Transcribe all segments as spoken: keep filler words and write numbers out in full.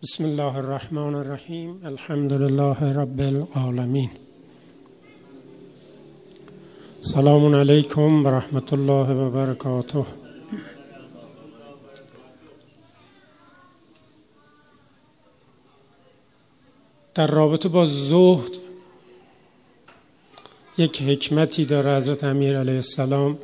بسم الله الرحمن الرحیم. الحمد لله رب العالمین. سلام علیکم و رحمت الله و برکاته. در رابطه با زهد یک حکمتی داره حضرت امیر علیه السلام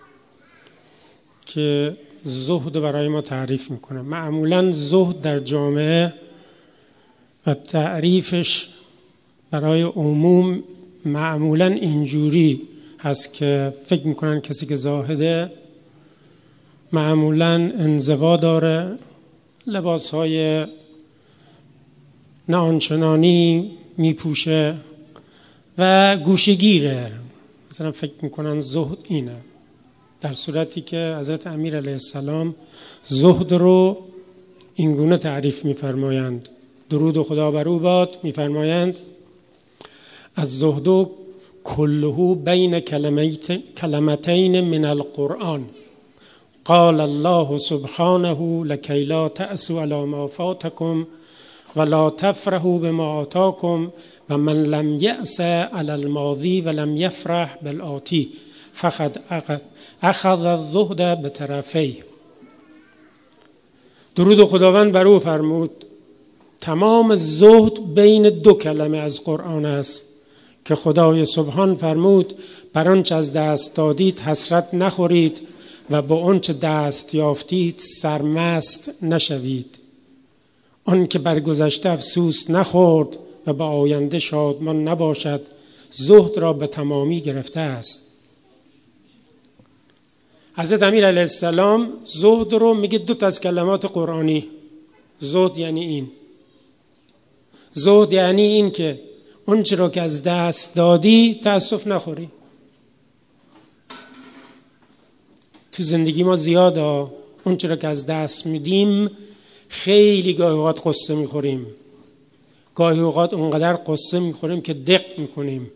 که زهد برای ما تعریف میکنه. معمولا زهد در جامعه و تعریفش برای عموم معمولا اینجوری هست که فکر میکنن کسی که زاهده معمولا انزوا داره، لباسهای نه آنچنانی میپوشه و گوشه‌گیره. مثلا فکر میکنن زهد اینه، در صورتی که حضرت امیر علیه السلام زهد رو اینگونه تعریف می‌فرمایند. درود خدا بر او باد. می‌فرمایند از زهد کله بین کلمتین من القرآن قال الله سبحانه لکی لا تأسوا علی ما فاتکم ولا تفرحوا بما آتاکم و من لم یأس علی الماضی و لم یفرح بالآتی فقد اخذ الزهد به طرفی. درود خداوند بر او فرمود تمام زهد بین دو کلمه از قرآن است که خدای سبحان فرمود بر آنچه از دست دادید حسرت نخورید و با آنچه دست یافتید سرمست نشوید. آن که بر گذشته افسوس نخورد و به آینده شادمان نباشد زهد را به تمامی گرفته است. حضرت امیر علیه السلام زهد رو میگه دو تا از کلمات قرآنی. زهد یعنی این. زهد یعنی این که اون چرا که از دست دادی تأسف نخوری. تو زندگی ما زیاده اون چرا که از دست میدیم خیلی گاهی اوقات قصه میخوریم. گاهی اوقات اونقدر قصه میخوریم که دق میکنیم.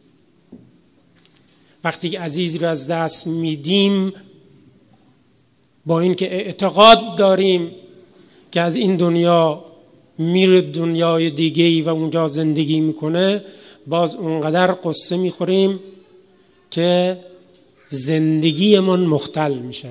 وقتی که عزیزی رو از دست میدیم با اینکه اعتقاد داریم که از این دنیا میره دنیای دیگه‌ای و اونجا زندگی میکنه، باز اونقدر قصه میخوریم که زندگیمون مختل میشه.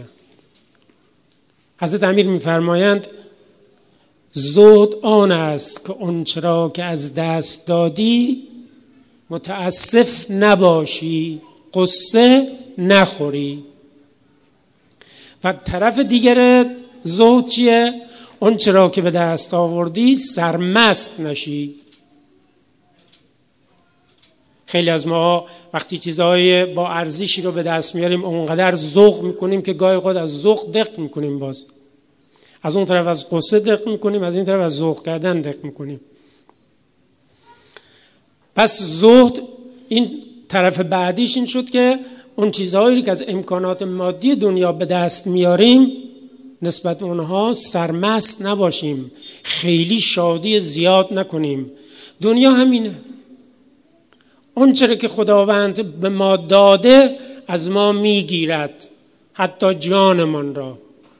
حضرت امیر میفرمایند زهد آن است که اون چرا که از دست دادی متاسف نباشی، قصه نخوری. و طرف دیگر زهد چیه؟ اون چرا که به دست آوردی سرمست نشی. خیلی از ما وقتی چیزهای با ارزشی رو به دست میاریم اونقدر ذوق میکنیم که گاهی اوقات از ذوق دق میکنیم. باز از اون طرف از قصه دق میکنیم، از این طرف از ذوق کردن دق میکنیم. پس زهد این طرف بعدیش این شد که اون چیزهایی که از امکانات مادی دنیا به دست میاریم نسبت اونها سرمست نباشیم، خیلی شادی زیاد نکنیم. دنیا همینه. اون چرا که خداوند به ما داده از ما میگیرد، حتی جانمان را.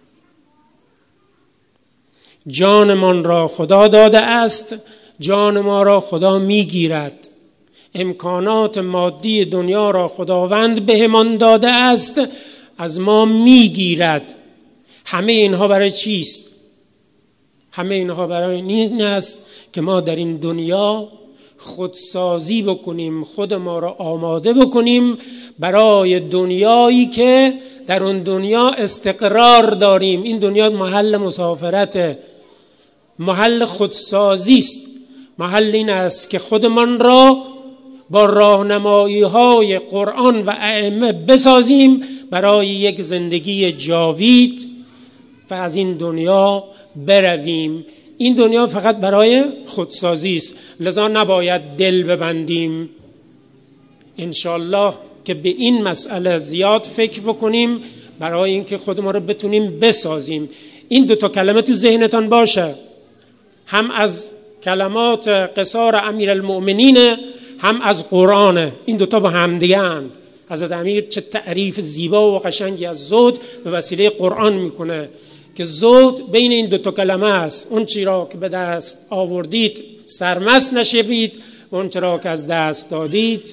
جانمان را خدا داده است، جان ما را خدا میگیرد. امکانات مادی دنیا را خداوند بهمان داده است، از ما میگیرد. همه اینها برای چیست؟ همه اینها برای این است که ما در این دنیا خودسازی بکنیم، خود ما را آماده بکنیم برای دنیایی که در اون دنیا استقرار داریم. این دنیا محل مسافرت، محل خودسازی است. محل این است که خودمان را با راهنمایی های قرآن و ائمه بسازیم برای یک زندگی جاوید و از این دنیا برویم. این دنیا فقط برای خودسازی است، لذا نباید دل ببندیم. انشالله که به این مسئله زیاد فکر بکنیم برای اینکه خود ما رو بتونیم بسازیم. این دو تا کلمه تو ذهنتان باشه، هم از کلمات قصار امیرالمؤمنین هم از قرآن. این دوتا با هم دیگه هستند. حضرت امیر چه تعریف زیبا و قشنگی از زهد به وسیله قرآن میکنه که زهد بین این دو تا کلمه است. اون چی را که به دست آوردید سرمست نشوید و اون چی را که از دست دادید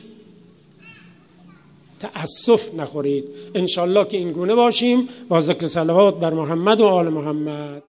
تأسف نخورید. انشالله که این گونه باشیم. با ذکر صلوات بر محمد و آل محمد.